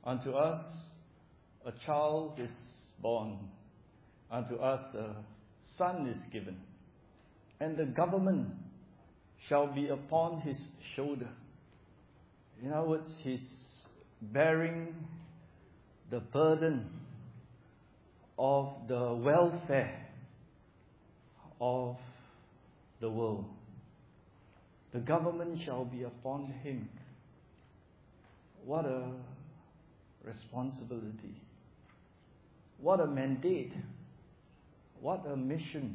Unto us a child is born, unto us a son is given, and the government shall be upon his shoulder. In other words, he's bearing the burden of the welfare of the world. The government shall be upon him. What a responsibility. What a mandate. What a mission.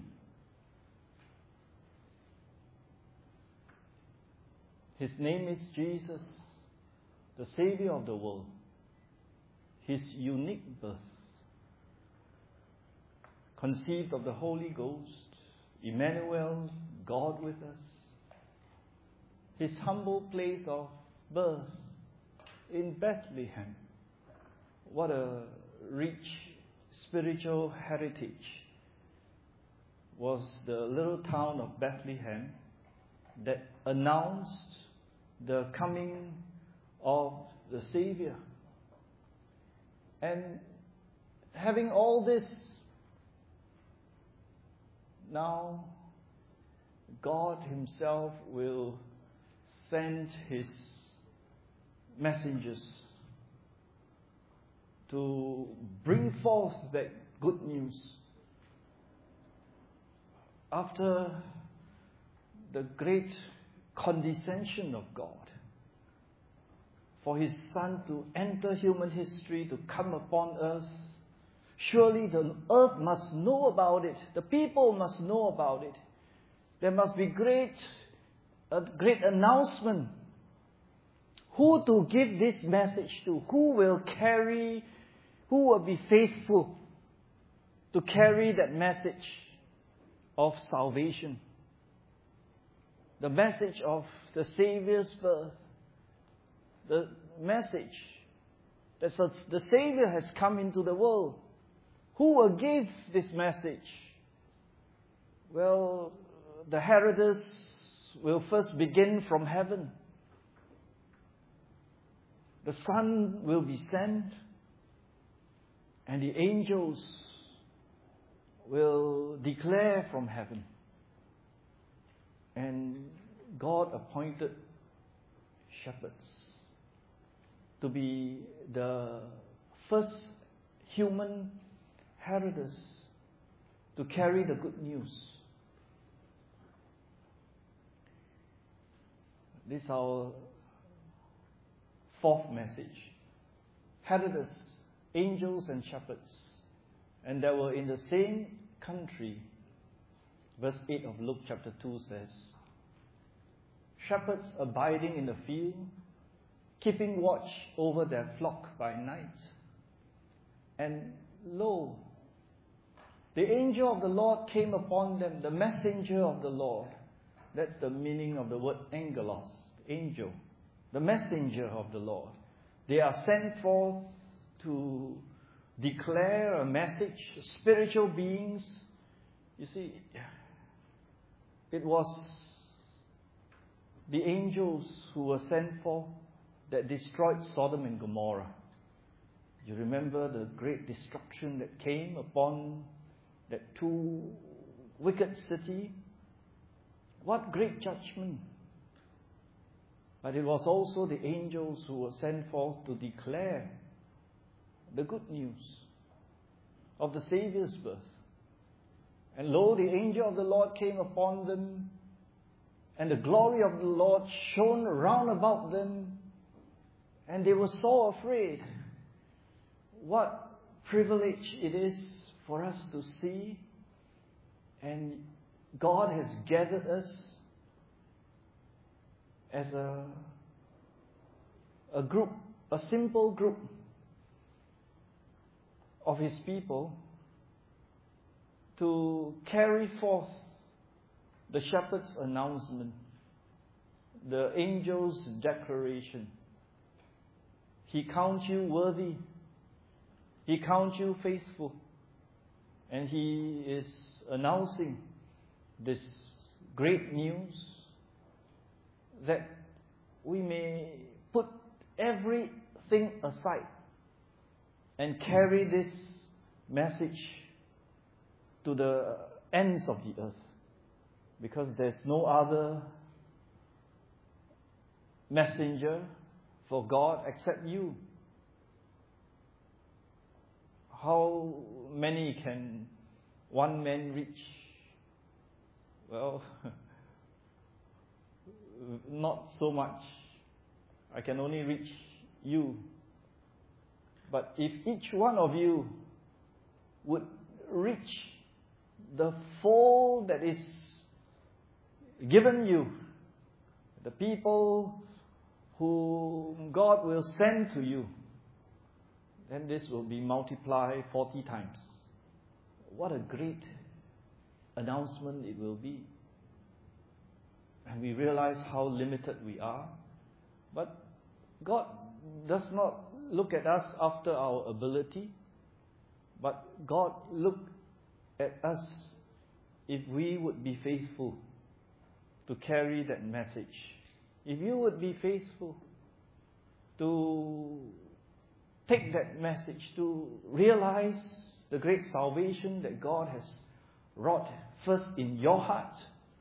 His name is Jesus, the Savior of the world. His unique birth, conceived of the Holy Ghost, Emmanuel, God with us. His humble place of birth in Bethlehem. What a rich spiritual heritage was the little town of Bethlehem that announced the coming of the Savior. And having all this, now God Himself will send His messengers to bring forth that good news. After the great condescension of God, for His Son to enter human history, to come upon earth, surely the earth must know about it. The people must know about it. There must be a great announcement. Who to give this message to? Who will be faithful to carry that message of salvation? The message of the Savior's birth. The message that the Savior has come into the world. Who will give this message? Well, the heralders will first begin from heaven. The Son will be sent, and the angels will declare from heaven. And God appointed shepherds to be the first human heralders to carry the good news. This is our fourth message. Heralders, angels and shepherds. And they were in the same country. Verse 8 of Luke chapter 2 says, shepherds abiding in the field, keeping watch over their flock by night. And lo, the angel of the Lord came upon them, the messenger of the Lord. That's the meaning of the word angelos, angel. The messenger of the Lord. They are sent forth to declare a message, spiritual beings. You see, it was the angels who were sent forth that destroyed Sodom and Gomorrah. You remember the great destruction that came upon that too wicked city? What great judgment! But it was also the angels who were sent forth to declare the good news of the Saviour's birth. And lo, the angel of the Lord came upon them, and the glory of the Lord shone round about them, and they were so afraid. What privilege it is for us to see, and God has gathered us as a group, a simple group of His people to carry forth the shepherd's announcement, the angel's declaration. He counts you worthy. He counts you faithful. And He is announcing this great news that we may put everything aside and carry this message to the ends of the earth, because there's no other messenger for God except you. How many can one man reach? Well, not so much. I can only reach you. But if each one of you would reach the fold that is given you, the people whom God will send to you, then this will be multiplied 40 times. What a great announcement it will be. And we realize how limited we are. But God does not look at us after our ability, but God looked at us if we would be faithful to carry that message. If you would be faithful to take that message, to realize the great salvation that God has wrought first in your heart,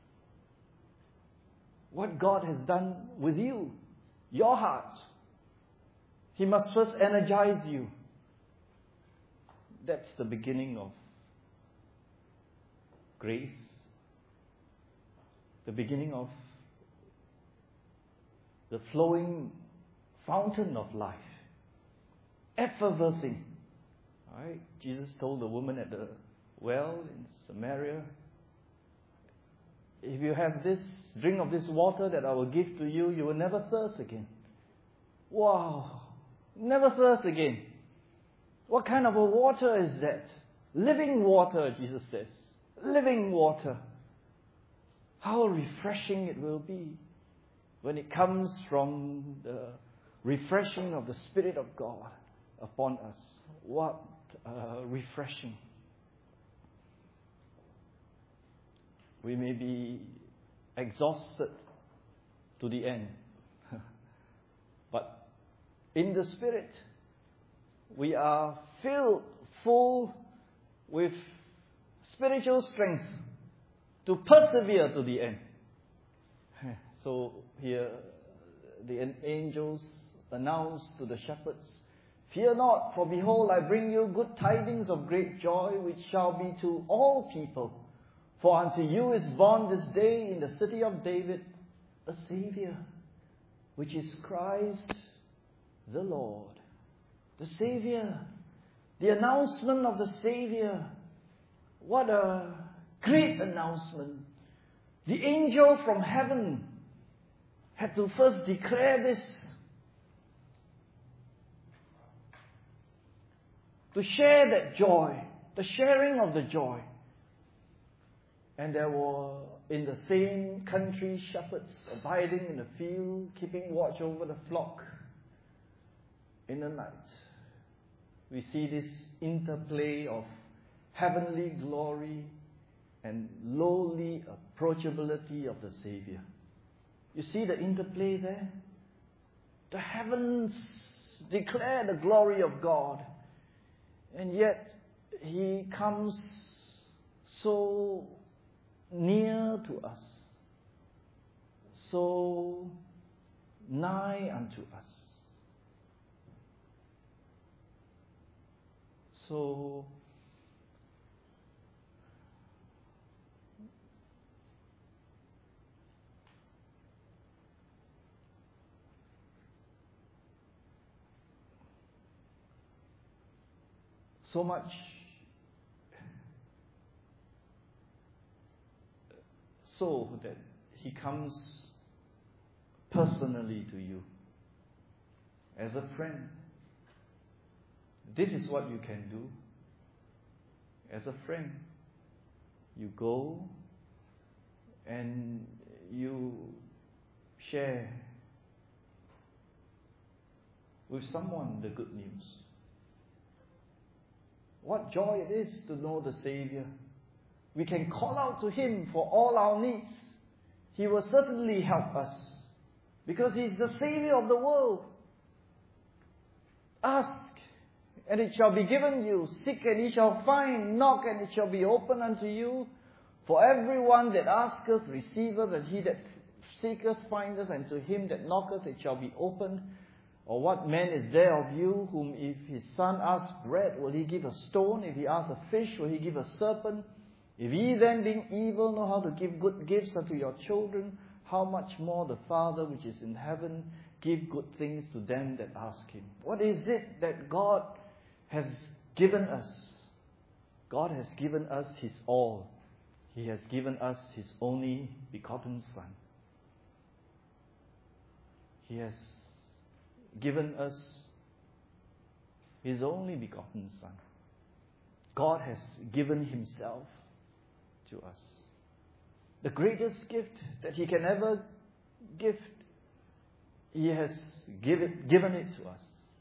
what God has done with you, your heart. He must first energize you. That's the beginning of grace, the beginning of the flowing fountain of life, effervescing. Right? Jesus told the woman at the well in Samaria, if you have this, drink of this water that I will give to you, you will never thirst again. Wow! Never thirst again. What kind of a water is that? Living water, Jesus says. Living water. How refreshing it will be when it comes from the refreshing of the Spirit of God upon us. What refreshing. We may be exhausted to the end, but in the Spirit, we are filled full with spiritual strength to persevere to the end. So here the angels announce to the shepherds, "Fear not, for behold, I bring you good tidings of great joy, which shall be to all people. For unto you is born this day in the city of David a Saviour, which is Christ the Lord." The Saviour. The announcement of the Saviour. What a great announcement. The angel from heaven had to first declare this, to share that joy, the sharing of the joy. And there were in the same country shepherds abiding in the field, keeping watch over the flock in the night. We see this interplay of heavenly glory and lowly approachability of the Saviour. You see the interplay there? The heavens declare the glory of God, and yet He comes so near to us, so nigh unto us. So much so that He comes personally to you as a friend. This is what you can do as a friend. You go and you share with someone the good news. What joy it is to know the Saviour. We can call out to Him for all our needs. He will certainly help us, because He is the Saviour of the world. Ask and it shall be given you. Seek, and ye shall find. Knock, and it shall be opened unto you. For everyone that asketh receiveth, and he that seeketh findeth, and to him that knocketh it shall be opened. Or what man is there of you, whom if his son asks bread, will he give a stone? If he asks a fish, will he give a serpent? If ye then, being evil, know how to give good gifts unto your children, how much more the Father which is in heaven give good things to them that ask him. What is it that God has given us? God has given us His all. He has given us His only begotten Son. He has given us His only begotten Son. God has given Himself to us. The greatest gift that He can ever give, He has given it to us.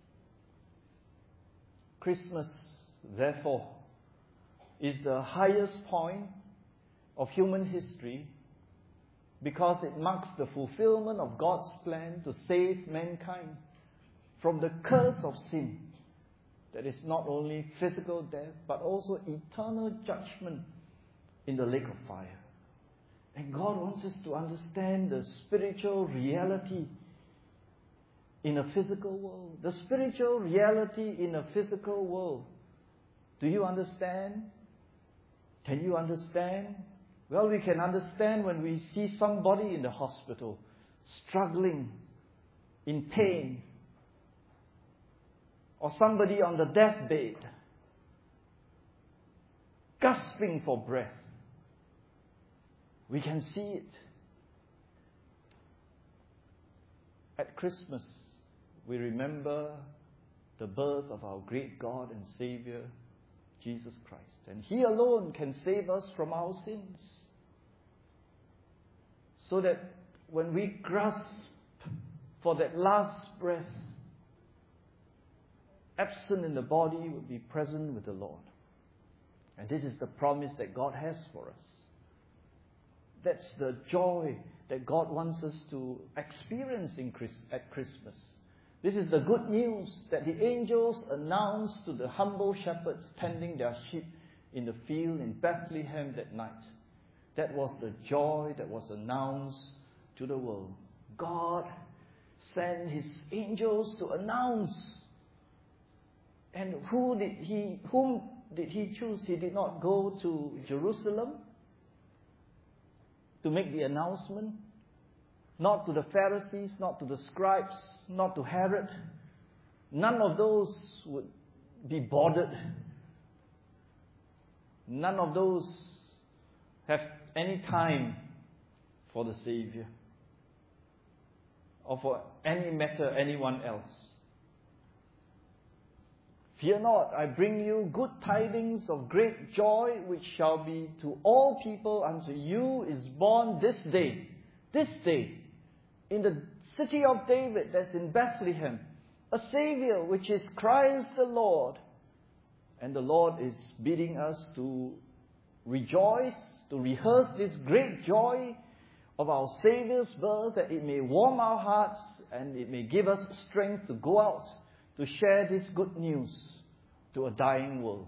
Christmas, therefore, is the highest point of human history because it marks the fulfillment of God's plan to save mankind from the curse of sin. That is not only physical death, but also eternal judgment in the lake of fire. And God wants us to understand the spiritual reality in a physical world. The spiritual reality in a physical world. Do you understand? Can you understand? Well, we can understand when we see somebody in the hospital struggling, in pain, or somebody on the deathbed, gasping for breath. We can see it. At Christmas, we remember the birth of our great God and Savior, Jesus Christ. And He alone can save us from our sins. So that when we grasp for that last breath, absent in the body will be present with the Lord. And this is the promise that God has for us. That's the joy that God wants us to experience at Christmas. This is the good news that the angels announced to the humble shepherds tending their sheep in the field in Bethlehem that night. That was the joy that was announced to the world. God sent His angels to announce. And whom did He choose? He did not go to Jerusalem to make the announcement. Not to the Pharisees, not to the scribes, not to Herod. None of those would be bothered. None of those have any time for the Savior. Or for any matter, anyone else. Fear not, I bring you good tidings of great joy, which shall be to all people. Unto you is born this day, in the city of David, that's in Bethlehem, a Savior, which is Christ the Lord. And the Lord is bidding us to rejoice, to rehearse this great joy of our Savior's birth, that it may warm our hearts and it may give us strength to go out to share this good news to a dying world.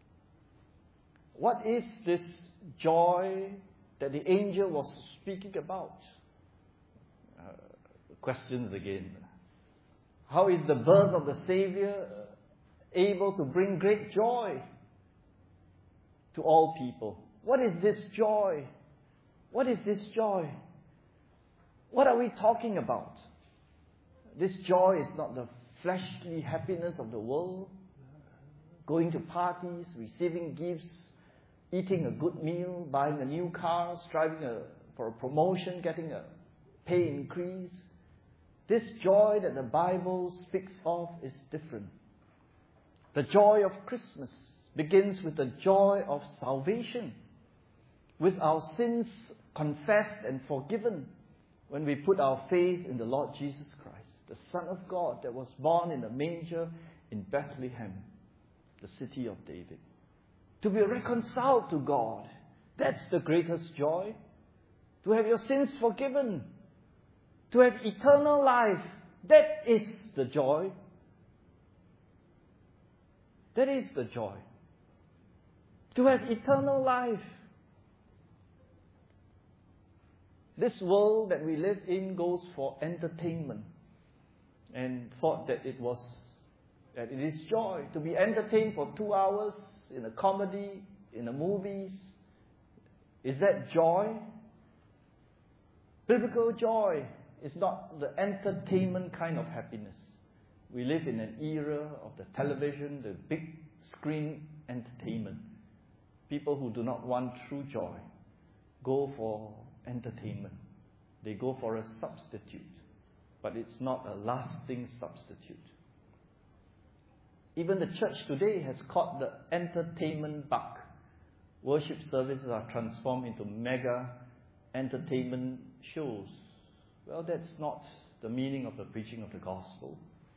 What is this joy that the angel was speaking about? Questions again. How is the birth of the Savior able to bring great joy to all people? What is this joy? What is this joy? What are we talking about? This joy is not the fleshly happiness of the world, going to parties, receiving gifts, eating a good meal, buying a new car, striving for a promotion, getting a pay increase. This joy that the Bible speaks of is different. The joy of Christmas begins with the joy of salvation, with our sins confessed and forgiven when we put our faith in the Lord Jesus Christ, the Son of God that was born in a manger in Bethlehem, the city of David. To be reconciled to God, that's the greatest joy. To have your sins forgiven, to have eternal life, that is the joy. That is the joy. To have eternal life. This world that we live in goes for entertainment. And thought that it is joy to be entertained for 2 hours in a comedy, in the movies. Is that joy? Biblical joy is not the entertainment kind of happiness. We live in an era of the television, the big screen entertainment. People who do not want true joy go for entertainment. They go for a substitute, but it's not a lasting substitute. Even the church today has caught the entertainment bug. Worship services are transformed into mega entertainment shows. Well, that's not the meaning of the preaching of the gospel.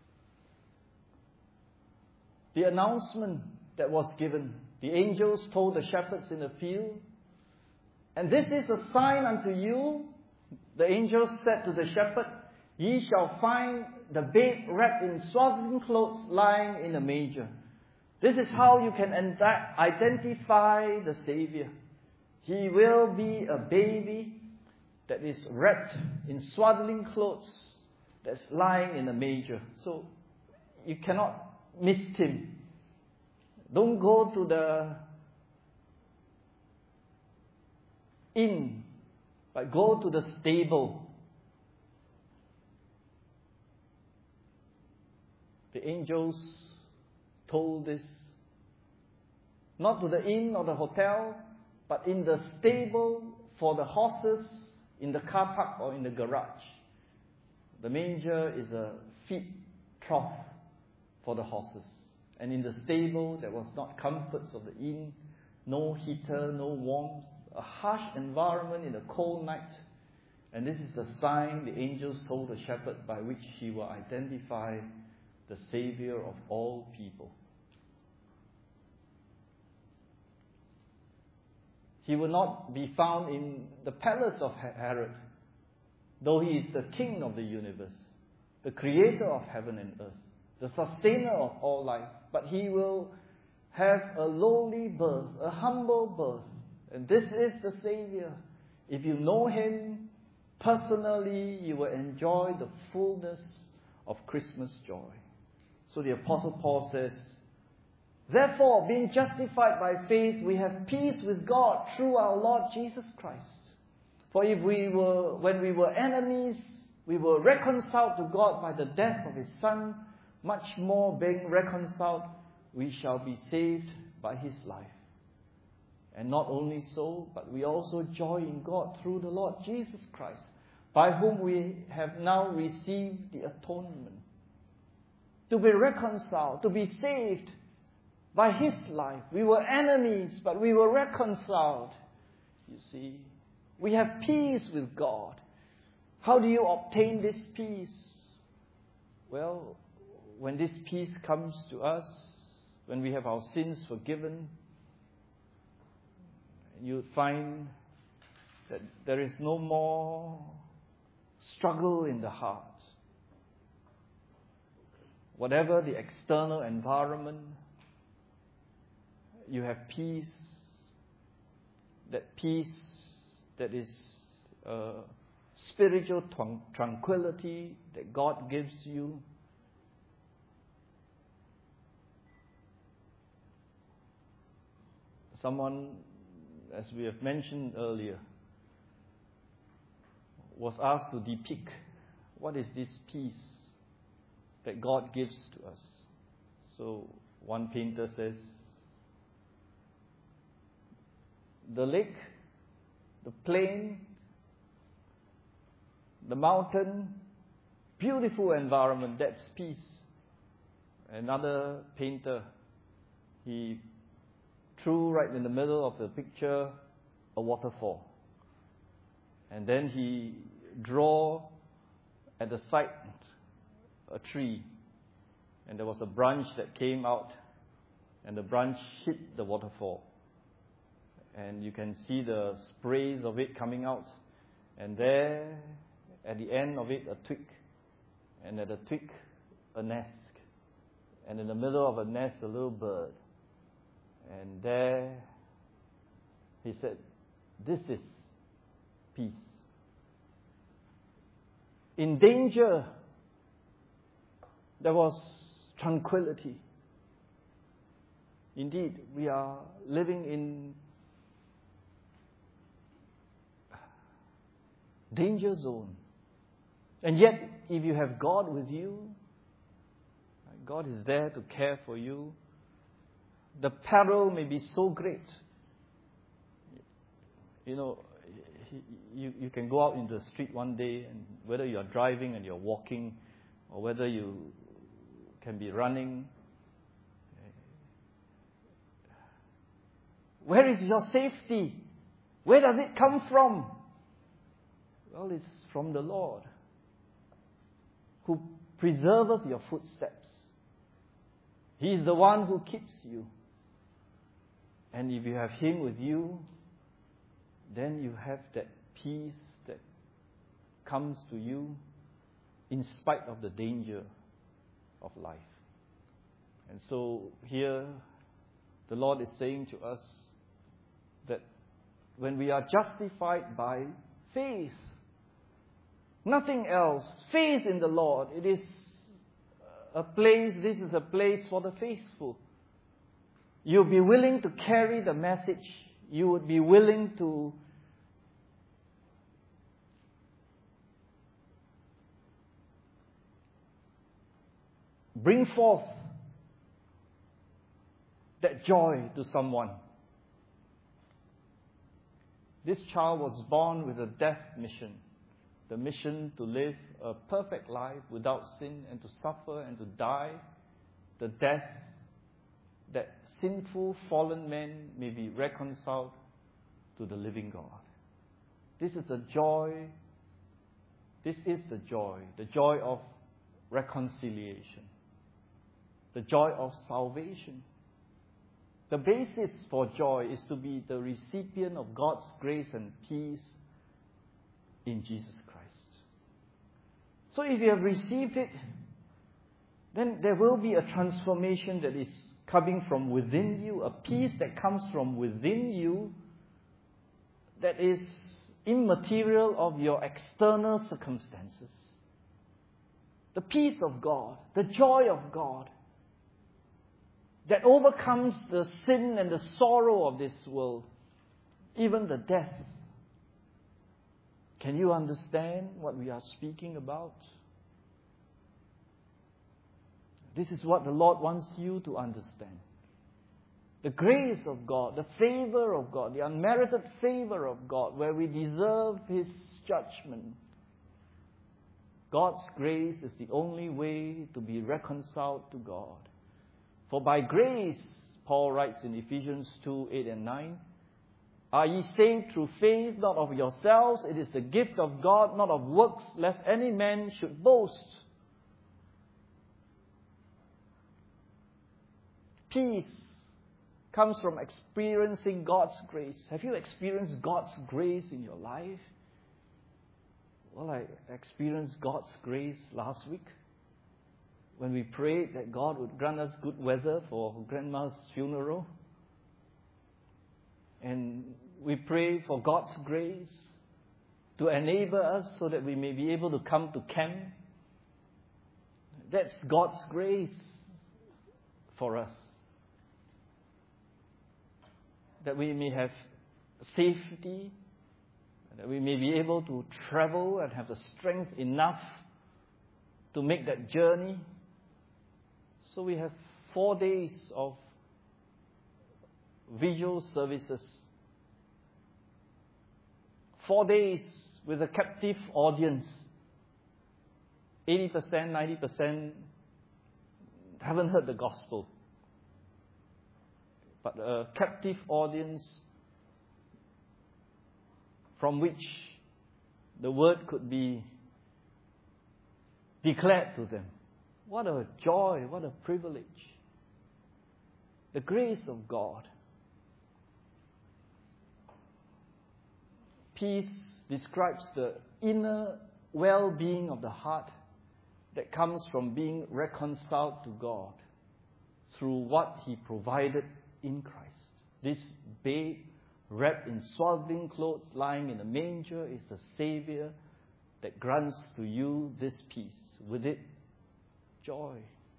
The announcement that was given, the angels told the shepherds in the field, and this is a sign unto you. The angels said to the shepherd, ye shall find the babe wrapped in swaddling clothes lying in a manger. This is how you can identify the Savior. He will be a baby that is wrapped in swaddling clothes that's lying in a manger. So you cannot miss him. Don't go to the inn, but go to the stable. The angels told this, not to the inn or the hotel, but in the stable for the horses, in the car park or in the garage. The manger is a feed trough for the horses. And in the stable, there was not comforts of the inn, no heater, no warmth, a harsh environment in a cold night. And this is the sign the angels told the shepherd by which he will identify the Savior of all people. He will not be found in the palace of Herod, though he is the king of the universe, the creator of heaven and earth, the sustainer of all life. But he will have a lowly birth, a humble birth. And this is the Savior. If you know him personally, you will enjoy the fullness of Christmas joy. So the Apostle Paul says, therefore, being justified by faith, we have peace with God through our Lord Jesus Christ. For if when we were enemies, we were reconciled to God by the death of his Son, much more being reconciled, we shall be saved by his life. And not only so, but we also joy in God through the Lord Jesus Christ, by whom we have now received the atonement. To be reconciled, to be saved by his life. We were enemies, but we were reconciled. You see, we have peace with God. How do you obtain this peace? Well, when this peace comes to us, when we have our sins forgiven, you find that there is no more struggle in the heart. Whatever the external environment, you have peace. That peace that is spiritual tranquility that God gives you. Someone, as we have mentioned earlier, was asked to depict what is this peace that God gives to us. So one painter says, the lake, the plain, the mountain, beautiful environment, that's peace. Another painter, he threw right in the middle of the picture a waterfall. And then he drew at the side a tree. And there was a branch that came out, and the branch hit the waterfall. And you can see the sprays of it coming out. And there, at the end of it, a twig. And at the twig, a nest. And in the middle of a nest, a little bird. And there, he said, this is peace. In danger, there was tranquility. Indeed, we are living in danger zone. And yet, if you have God with you, God is there to care for you. The peril may be so great. You know, you can go out in the street one day, and whether you are driving and you're walking, or whether you can be running. Where is your safety? Where does it come from? Well, it's from the Lord, who preserveth your footsteps. He is the one who keeps you. And if you have Him with you, then you have that peace that comes to you in spite of the danger of life. And so here, the Lord is saying to us that when we are justified by faith, nothing else, faith in the Lord, it is this is a place for the faithful. You'll be willing to carry the message. You would be willing to bring forth that joy to someone. This child was born with a death mission. The mission to live a perfect life without sin and to suffer and to die the death that sinful, fallen men may be reconciled to the living God. This is the joy. This is the joy of reconciliation, the joy of salvation. The basis for joy is to be the recipient of God's grace and peace in Jesus Christ. So if you have received it, then there will be a transformation that is coming from within you, a peace that comes from within you that is immaterial of your external circumstances. The peace of God, the joy of God that overcomes the sin and the sorrow of this world, even the death. Can you understand what we are speaking about? This is what the Lord wants you to understand. The grace of God, the favor of God, the unmerited favor of God, where we deserve His judgment. God's grace is the only way to be reconciled to God. For by grace, Paul writes in Ephesians 2, 8 and 9, are ye saved through faith, not of yourselves? It is the gift of God, not of works, lest any man should boast. Peace comes from experiencing God's grace. Have you experienced God's grace in your life? Well, I experienced God's grace last week when we prayed that God would grant us good weather for Grandma's funeral. And we pray for God's grace to enable us so that we may be able to come to camp. That's God's grace for us. That we may have safety, that we may be able to travel and have the strength enough to make that journey. So we have 4 days of visual services. 4 days with a captive audience. 80%, 90% haven't heard the gospel. But a captive audience from which the word could be declared to them. What a joy, what a privilege. The grace of God. Peace describes the inner well-being of the heart that comes from being reconciled to God. through what He provided in Christ. This babe, wrapped in swaddling clothes, lying in a manger, is the Savior that grants to you this peace. With it, joy.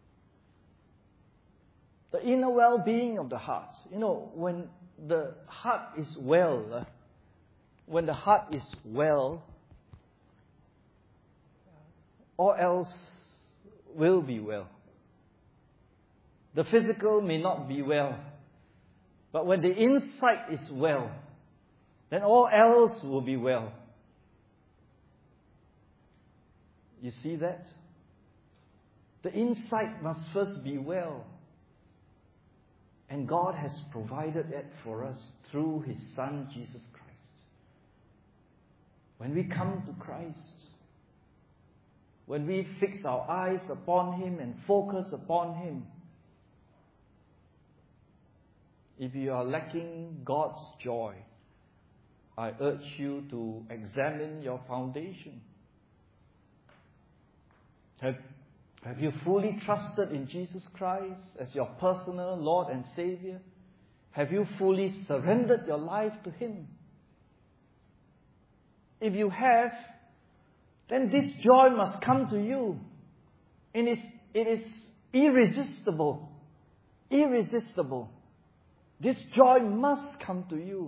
The inner well-being of the heart. You know, when the heart is well, all else will be well. The physical may not be well, but when the inside is well, then all else will be well. You see that? The inside must first be well. And God has provided that for us through His Son, Jesus Christ. When we come to Christ, when we fix our eyes upon Him and focus upon Him, if you are lacking God's joy, I urge you to examine your foundation. Have you fully trusted in Jesus Christ as your personal Lord and Savior? Have you fully surrendered your life to Him? If you have, then this joy must come to you. And it is irresistible. Irresistible. This joy must come to you.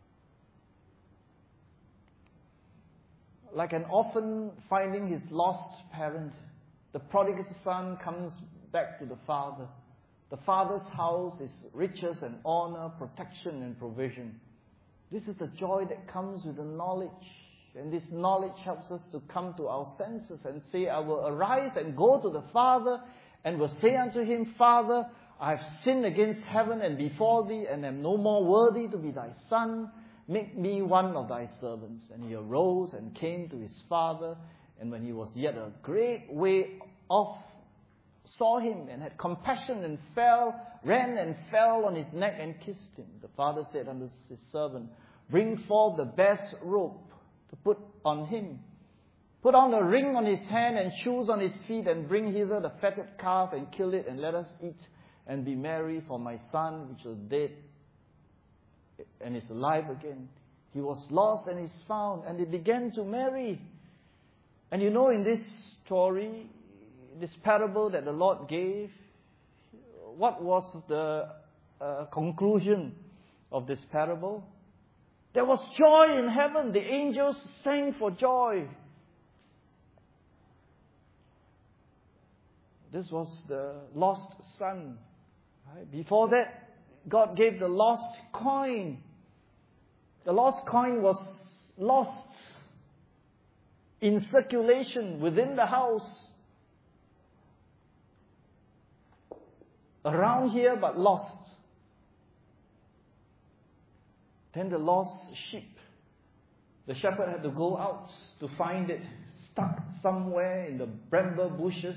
Like an orphan finding his lost parent, the prodigal son comes back to the father. The father's house is riches and honor, protection and provision. This is the joy that comes with the knowledge. And this knowledge helps us to come to our senses and say, I will arise and go to the Father and will say unto Him, Father, I have sinned against heaven and before Thee and am no more worthy to be Thy son. Make me one of Thy servants. And he arose and came to his father. And when he was yet a great way off, saw him and had compassion and ran and fell on his neck and kissed him. The father said unto his servant, bring forth the best robe to put on him. Put on a ring on his hand and shoes on his feet, and bring hither the fatted calf and kill it, and let us eat and be merry. For my son, which was dead and is alive again. He was lost and is found, and they began to marry. And you know, in this story, this parable that the Lord gave, what was the conclusion of this parable? There was joy in heaven. The angels sang for joy. This was the lost son. Right? Before that, God gave the lost coin. The lost coin was lost in circulation within the house. Around here, but lost. Then the lost sheep. The shepherd had to go out to find it, stuck somewhere in the bramble bushes.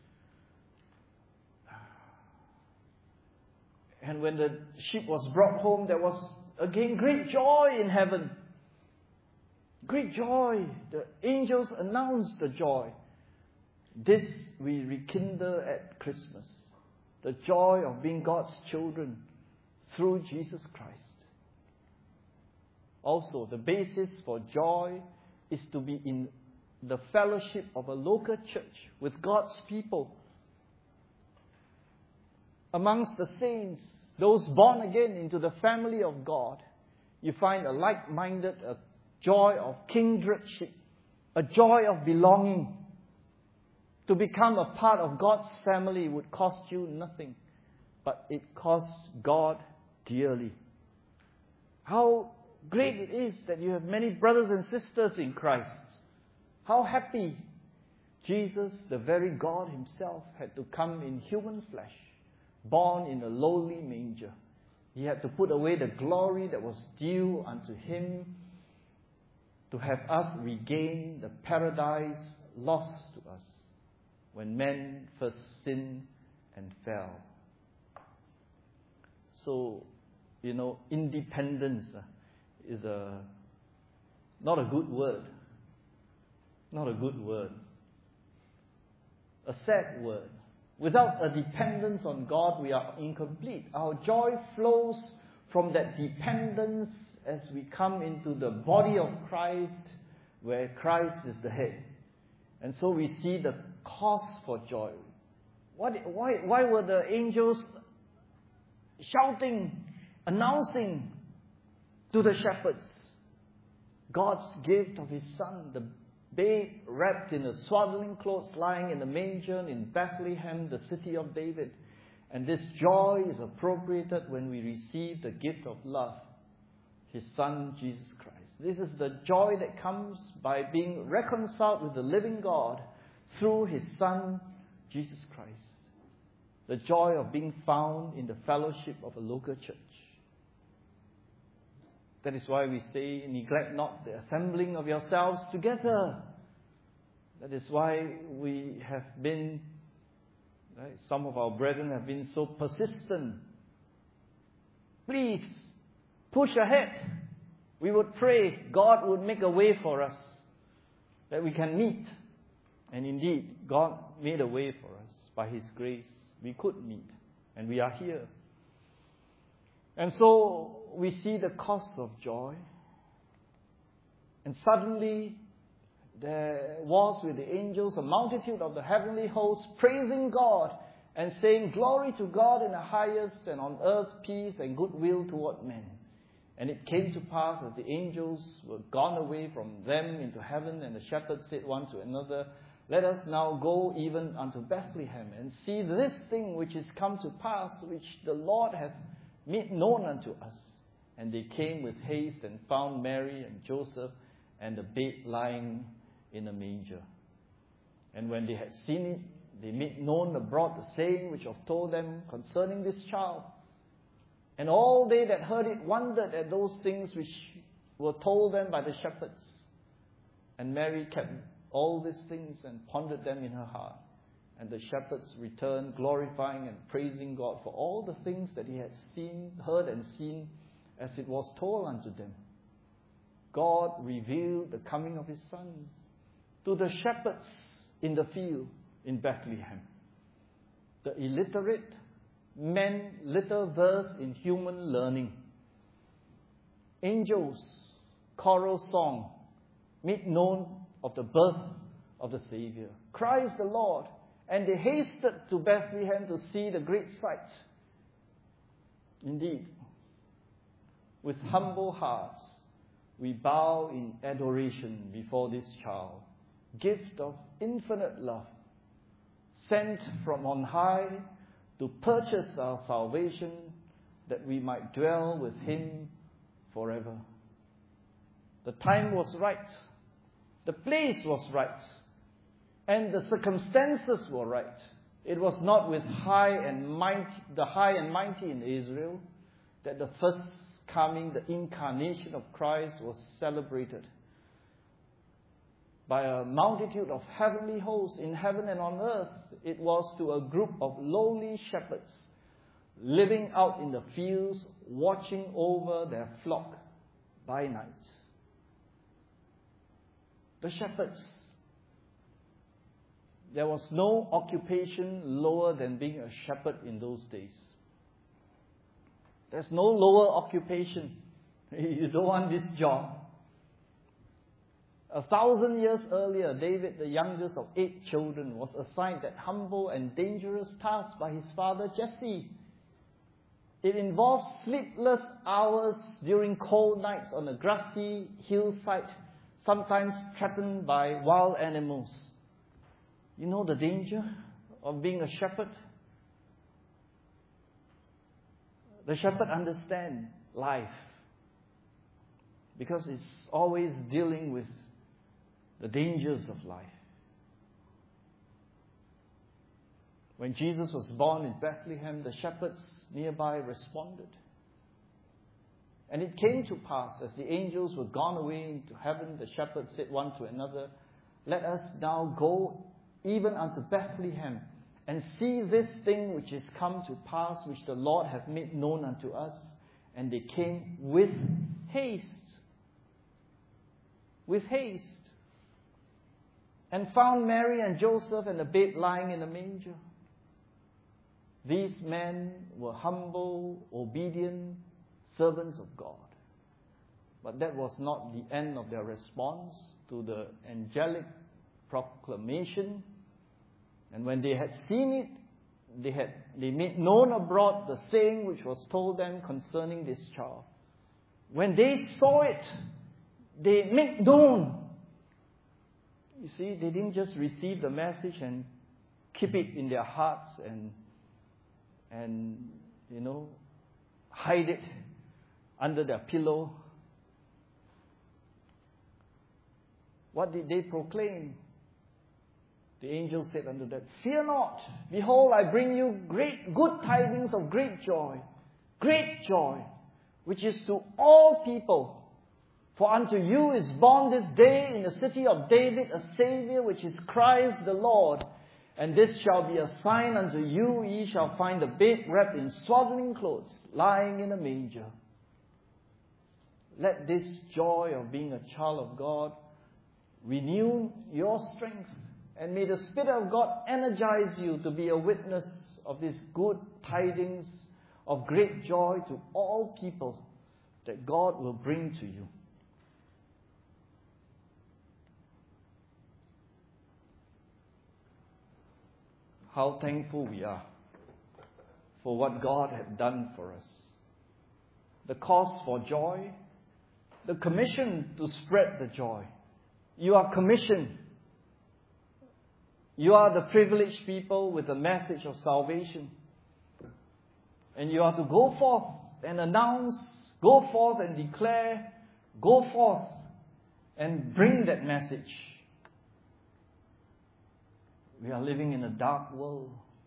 And when the sheep was brought home, there was again great joy in heaven. Great joy. The angels announced the joy. This we rekindle at Christmas. The joy of being God's children through Jesus Christ. Also, the basis for joy is to be in the fellowship of a local church with God's people. Amongst the saints, those born again into the family of God, you find a like-minded, a joy of kindredship, a joy of belonging. To become a part of God's family would cost you nothing, but it costs God dearly. How great it is that you have many brothers and sisters in Christ. How happy Jesus, the very God Himself, had to come in human flesh, born in a lowly manger. He had to put away the glory that was due unto Him to have us regain the paradise lost to us when men first sinned and fell. So, independence is not a good word. Not a good word. A sad word. Without a dependence on God, we are incomplete. Our joy flows from that dependence as we come into the body of Christ, where Christ is the head. And so we see the cause for joy. Why were the angels shouting, announcing to the shepherds God's gift of His Son, the babe wrapped in a swaddling clothes, lying in a manger in Bethlehem, the city of David? And this joy is appropriated when we receive the gift of love, His Son, Jesus Christ. This is the joy that comes by being reconciled with the living God through His Son, Jesus Christ. The joy of being found in the fellowship of a local church. That is why we say, neglect not the assembling of yourselves together. That is why we have been, right, some of our brethren have been so persistent. Please, push ahead. We would pray God would make a way for us, that we can meet. And indeed, God made a way for us. By His grace, we could meet. And we are here. And so, we see the cause of joy. And suddenly, there was with the angels a multitude of the heavenly hosts praising God and saying, "Glory to God in the highest, and on earth peace and goodwill toward men." And it came to pass, as the angels were gone away from them into heaven, and the shepherds said one to another, "Let us now go even unto Bethlehem, and see this thing which is come to pass, which the Lord hath made known unto us." And they came with haste and found Mary and Joseph and the babe lying in a manger. And when they had seen it, they made known abroad the saying which was told them concerning this child. And all they that heard it wondered at those things which were told them by the shepherds. And Mary kept all these things and pondered them in her heart. And the shepherds returned, glorifying and praising God for all the things that he had heard and seen, as it was told unto them. God revealed the coming of His Son to the shepherds in the field in Bethlehem. The illiterate meant little verse in human learning. Angels, choral song, made known of the birth of the Savior, Christ the Lord. And they hasted to Bethlehem to see the great sight. Indeed, with humble hearts, we bow in adoration before this child, gift of infinite love, sent from on high to purchase our salvation, that we might dwell with Him forever. The time was right, the place was right, and the circumstances were right. It was not with the high and mighty in Israel that the first coming, the incarnation of Christ, was celebrated. By a multitude of heavenly hosts in heaven and on earth, it was to a group of lowly shepherds living out in the fields, watching over their flock by night. The shepherds. There was no occupation lower than being a shepherd in those days. There's no lower occupation. You don't want this job. 1,000 years earlier, David, the youngest of 8 children, was assigned that humble and dangerous task by his father Jesse. It involved sleepless hours during cold nights on a grassy hillside, sometimes threatened by wild animals. You know the danger of being a shepherd? The shepherd understands life because it's always dealing with the dangers of life. When Jesus was born in Bethlehem, the shepherds nearby responded. And it came to pass, as the angels were gone away into heaven, the shepherds said one to another, "Let us now go even unto Bethlehem, and see this thing which is come to pass, which the Lord hath made known unto us." And they came with haste. With haste. And found Mary and Joseph and the babe lying in a manger. These men were humble, obedient servants of God. But that was not the end of their response to the angelic proclamation. And when they had seen it, they made known abroad the saying which was told them concerning this child. When they saw it, they made known. You see, they didn't just receive the message and keep it in their hearts and hide it under their pillow. What did they proclaim? The angel said unto them, "Fear not, behold, I bring you good tidings of great joy, which is to all people. For unto you is born this day in the city of David a Saviour, which is Christ the Lord. And this shall be a sign unto you, ye shall find the babe wrapped in swaddling clothes, lying in a manger." Let this joy of being a child of God renew your strength. And may the Spirit of God energize you to be a witness of these good tidings of great joy to all people that God will bring to you. How thankful we are for what God had done for us. The cause for joy, the commission to spread the joy. You are commissioned. You are the privileged people with the message of salvation. And you are to go forth and announce, go forth and declare, go forth and bring that message. We are living in a dark world.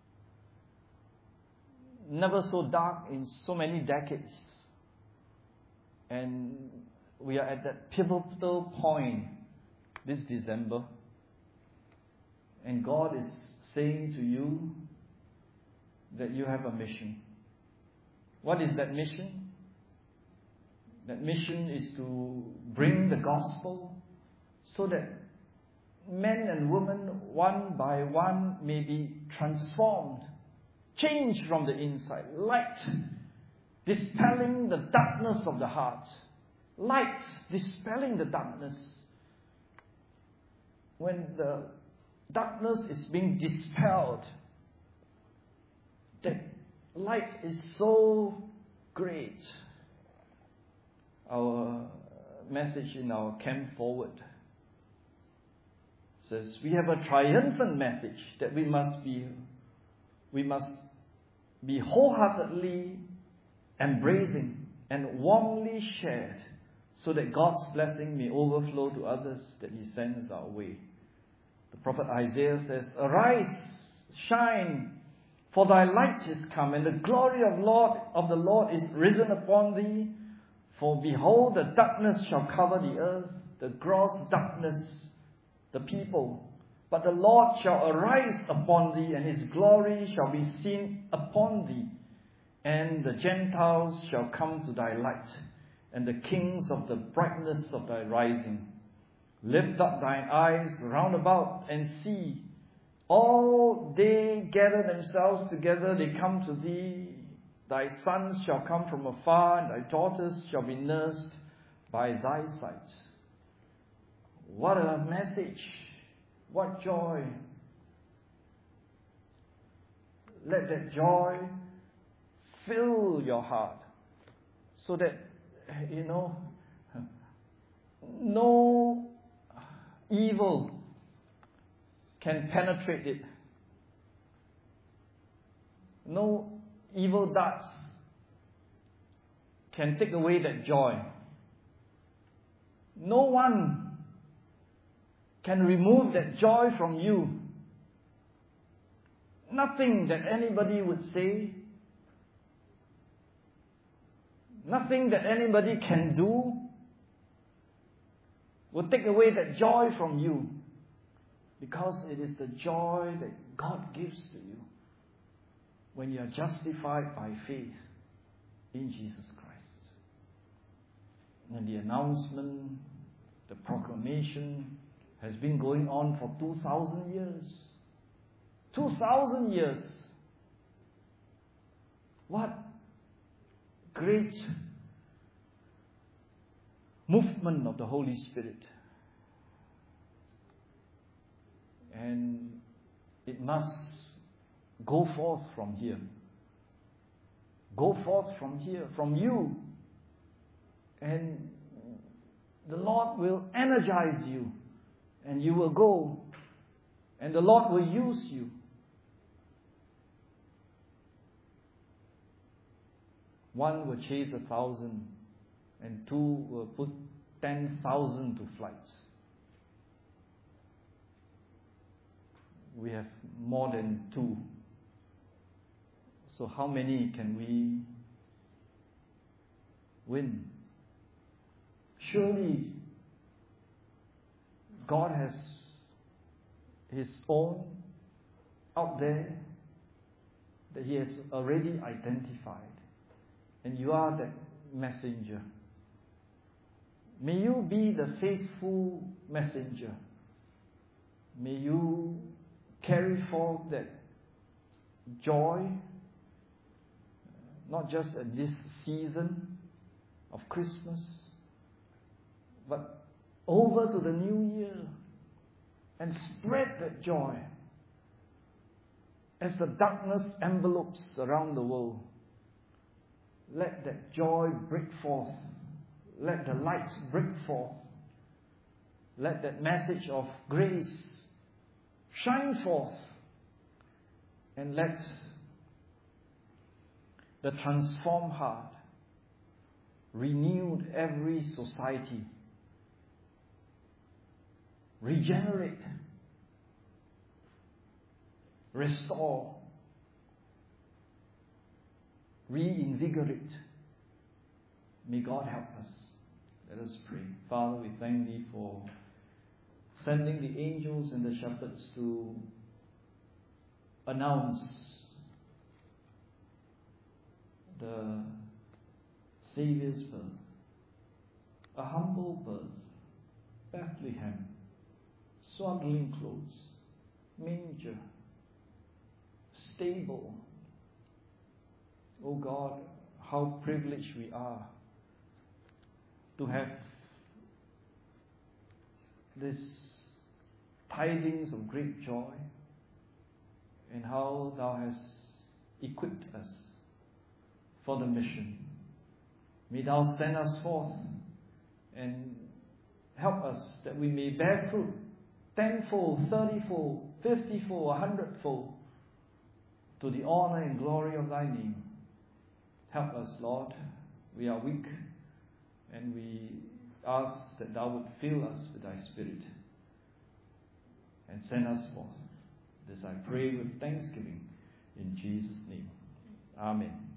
Never so dark in so many decades. And we are at that pivotal point this December. And God is saying to you that you have a mission. What is that mission? That mission is to bring the gospel so that men and women, one by one, may be transformed, changed from the inside. Light, dispelling the darkness of the heart. Light, dispelling the darkness. When the darkness is being dispelled, that light is so great. Our message in our Camp Forward says we have a triumphant message that we must be wholeheartedly embracing and warmly shared, so that God's blessing may overflow to others that He sends our way. The prophet Isaiah says, "Arise, shine, for thy light is come, and the glory of the Lord is risen upon thee. For behold, the darkness shall cover the earth, the gross darkness the people. But the Lord shall arise upon thee, and His glory shall be seen upon thee. And the Gentiles shall come to thy light, and the kings of the brightness of thy rising. Lift up thine eyes round about and see. All they gather themselves together, they come to thee. Thy sons shall come from afar, and thy daughters shall be nursed by thy sight." What a message! What joy! Let that joy fill your heart, so that, no evil can penetrate it. No evil darts can take away that joy. No one can remove that joy from you. Nothing that anybody would say, nothing that anybody can do will take away that joy from you, because it is the joy that God gives to you when you are justified by faith in Jesus Christ. And the announcement, the proclamation has been going on for 2,000 years. 2,000 years. What great movement of the Holy Spirit. And it must go forth from here. Go forth from here, from you. And the Lord will energize you. And you will go. And the Lord will use you. One will chase 1,000, and two will put 10,000 to flight. We have more than two. So how many can we win? Surely God has His own out there that He has already identified. And you are that messenger. May you be the faithful messenger. May you carry forth that joy, not just at this season of Christmas, but over to the new year, and spread that joy as the darkness envelopes around the world. Let that joy break forth. Let the lights break forth. Let that message of grace shine forth. And let the transformed heart, renewed every society, regenerate, restore, reinvigorate. May God help us. Let us pray. Father, we thank Thee for sending the angels and the shepherds to announce the Saviour's birth. A humble birth, Bethlehem, swaddling clothes, manger, stable. Oh God, how privileged we are to have this tidings of great joy, and how Thou hast equipped us for the mission. May Thou send us forth and help us that we may bear fruit 10-fold, 30-fold, 50-fold, 100-fold to the honor and glory of Thy name. Help us, Lord. We are weak, and we ask that Thou would fill us with Thy Spirit and send us forth. This I pray with thanksgiving in Jesus' name. Amen.